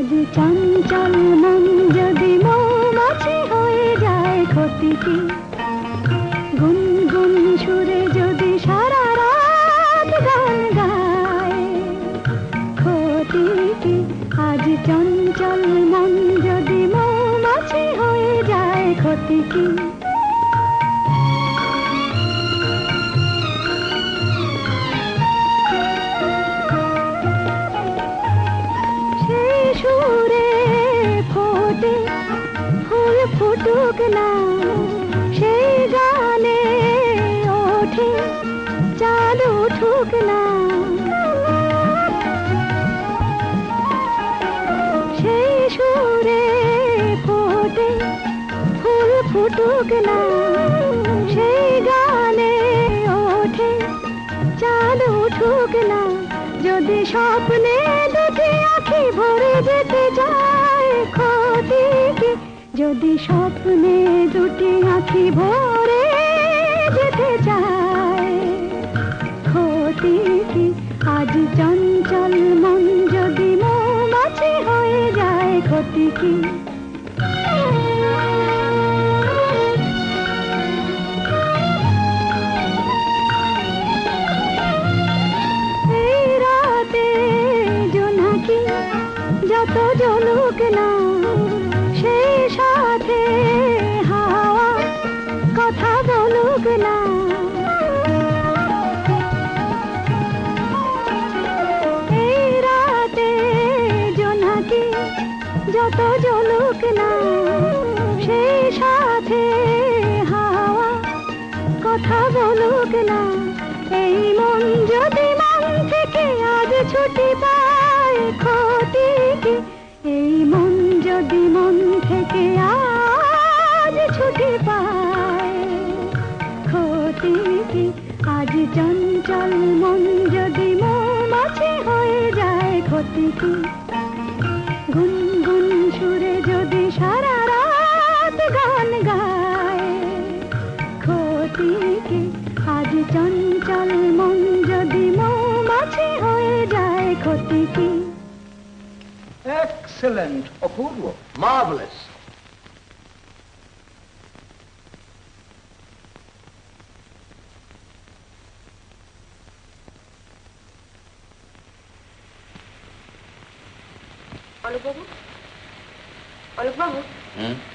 আজ চঞ্চল মন যদি মৌমাছি হয়ে যায় ক্ষতি কি? গুনগুন সুরে যদি সারা রাত গান গায় ক্ষতি কি? আজ চঞ্চল মন যদি মৌমাছি হয়ে যায় ক্ষতি কি? সুরে ফোটে ফুল ফুটুক না, সেই গানে ওঠে চাঁদ উঠুক না। সেই সুরে ফোটে ফুল ফুটুক না, সেই গানে ওঠে চাঁদ উঠুক না। যদি স্বপ্নে দুটি আঁখি ভরে যেতে চায় ক্ষতি কি? যদি স্বপ্নে দুটি আঁখি ভরে যেতে চায় ক্ষতি কি? আজ চঞ্চল মন যদি মৌমাছি হয়ে যায় ক্ষতি কি? যত জ্বলুক না, সেই সাথে হাওয়া কথা বলুক না। এই রাতে জোনাকি যত জ্বলুক না, সেই সাথে হাওয়া কথা বলুক না। এই মন যদি মন থেকে আজ ছুটি পায় ক্ষতি কি? এই মন যদি মন থেকে আজ ছুটি পায় ক্ষতি কি? আজ চঞ্চল মন যদি মৌমাছি হয়ে যায় ক্ষতি কি? গুনগুন সুরে যদি সারা রাত গান গায় ক্ষতি কি? আজ চঞ্চল মন যদি মৌমাছি হয়ে যায় ক্ষতি কি? Excellent, অপূর্ব, marvelous. অলোক বাবু, অলোক বাবু,